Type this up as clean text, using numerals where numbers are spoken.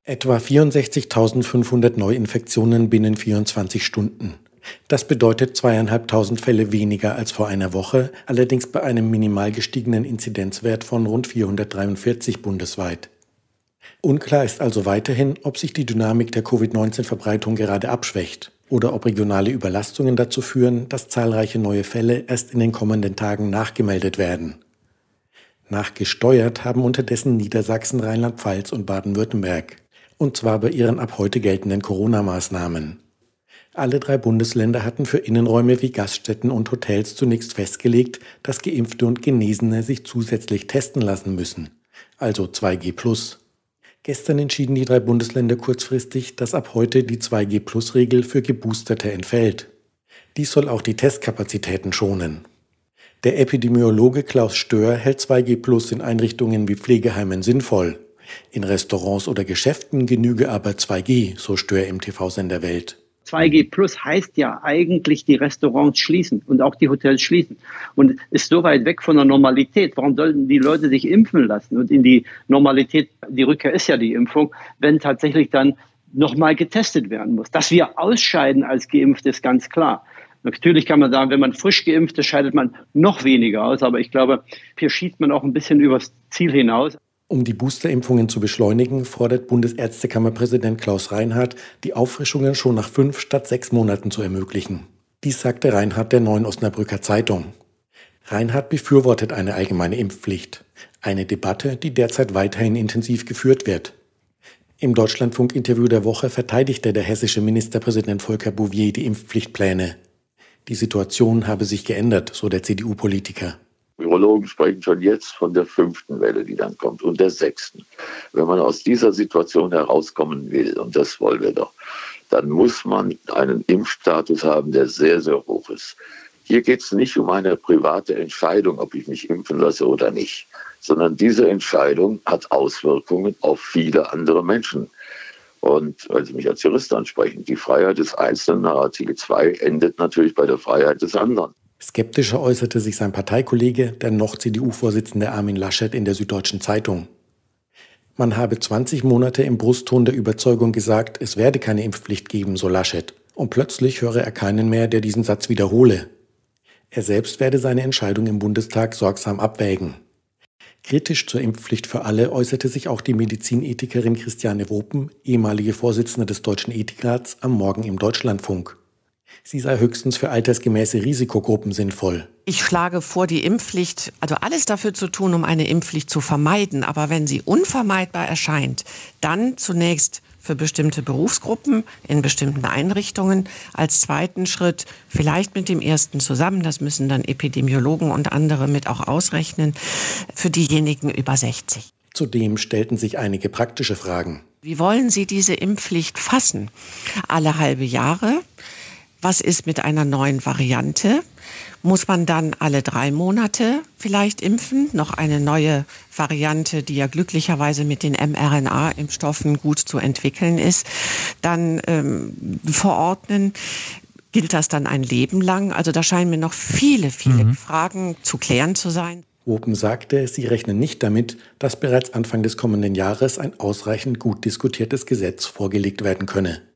Etwa 64.500 Neuinfektionen binnen 24 Stunden. Das bedeutet 2.500 Fälle weniger als vor einer Woche, allerdings bei einem minimal gestiegenen Inzidenzwert von rund 443 bundesweit. Unklar ist also weiterhin, ob sich die Dynamik der Covid-19-Verbreitung gerade abschwächt oder ob regionale Überlastungen dazu führen, dass zahlreiche neue Fälle erst in den kommenden Tagen nachgemeldet werden. Nachgesteuert haben unterdessen Niedersachsen, Rheinland-Pfalz und Baden-Württemberg. Und zwar bei ihren ab heute geltenden Corona-Maßnahmen. Alle 3 Bundesländer hatten für Innenräume wie Gaststätten und Hotels zunächst festgelegt, dass Geimpfte und Genesene sich zusätzlich testen lassen müssen, also 2G+. Gestern entschieden die 3 Bundesländer kurzfristig, dass ab heute die 2G+-Regel für Geboosterte entfällt. Dies soll auch die Testkapazitäten schonen. Der Epidemiologe Klaus Stör hält 2G+ in Einrichtungen wie Pflegeheimen sinnvoll. In Restaurants oder Geschäften genüge aber 2G, so Stör im TV-Sender Welt. 2G Plus heißt ja eigentlich, die Restaurants schließen und auch die Hotels schließen und ist so weit weg von der Normalität. Warum sollten die Leute sich impfen lassen? Und in die Normalität, die Rückkehr ist ja die Impfung, wenn tatsächlich dann nochmal getestet werden muss. Dass wir ausscheiden als Geimpfte ist ganz klar. Natürlich kann man sagen, wenn man frisch geimpft ist, scheidet man noch weniger aus. Aber ich glaube, hier schießt man auch ein bisschen übers Ziel hinaus. Um die Boosterimpfungen zu beschleunigen, fordert Bundesärztekammerpräsident Klaus Reinhardt, die Auffrischungen schon nach 5 statt 6 Monaten zu ermöglichen. Dies sagte Reinhardt der Neuen Osnabrücker Zeitung. Reinhardt befürwortet eine allgemeine Impfpflicht. Eine Debatte, die derzeit weiterhin intensiv geführt wird. Im Deutschlandfunk-Interview der Woche verteidigte der hessische Ministerpräsident Volker Bouffier die Impfpflichtpläne. Die Situation habe sich geändert, so der CDU-Politiker. Virologen sprechen schon jetzt von der 5. Welle, die dann kommt, und der 6. Wenn man aus dieser Situation herauskommen will, und das wollen wir doch, dann muss man einen Impfstatus haben, der sehr, sehr hoch ist. Hier geht es nicht um eine private Entscheidung, ob ich mich impfen lasse oder nicht, sondern diese Entscheidung hat Auswirkungen auf viele andere Menschen. Und weil Sie mich als Jurist ansprechen, die Freiheit des Einzelnen nach Artikel 2 endet natürlich bei der Freiheit des anderen. Skeptischer äußerte sich sein Parteikollege, der noch CDU-Vorsitzende Armin Laschet, in der Süddeutschen Zeitung. Man habe 20 Monate im Brustton der Überzeugung gesagt, es werde keine Impfpflicht geben, so Laschet. Und plötzlich höre er keinen mehr, der diesen Satz wiederhole. Er selbst werde seine Entscheidung im Bundestag sorgsam abwägen. Kritisch zur Impfpflicht für alle äußerte sich auch die Medizinethikerin Christiane Wopen, ehemalige Vorsitzende des Deutschen Ethikrats, am Morgen im Deutschlandfunk. Sie sei höchstens für altersgemäße Risikogruppen sinnvoll. Ich schlage vor, die Impfpflicht, also alles dafür zu tun, um eine Impfpflicht zu vermeiden. Aber wenn sie unvermeidbar erscheint, dann zunächst für bestimmte Berufsgruppen in bestimmten Einrichtungen. Als zweiten Schritt vielleicht mit dem ersten zusammen, das müssen dann Epidemiologen und andere mit auch ausrechnen, für diejenigen über 60. Zudem stellten sich einige praktische Fragen. Wie wollen Sie diese Impfpflicht fassen? Alle halbe Jahre? Was ist mit einer neuen Variante? Muss man dann alle 3 Monate vielleicht impfen? Noch eine neue Variante, die ja glücklicherweise mit den mRNA-Impfstoffen gut zu entwickeln ist, dann verordnen. Gilt das dann ein Leben lang? Also da scheinen mir noch viele Fragen zu klären zu sein. Wopen sagte, sie rechnen nicht damit, dass bereits Anfang des kommenden Jahres ein ausreichend gut diskutiertes Gesetz vorgelegt werden könne.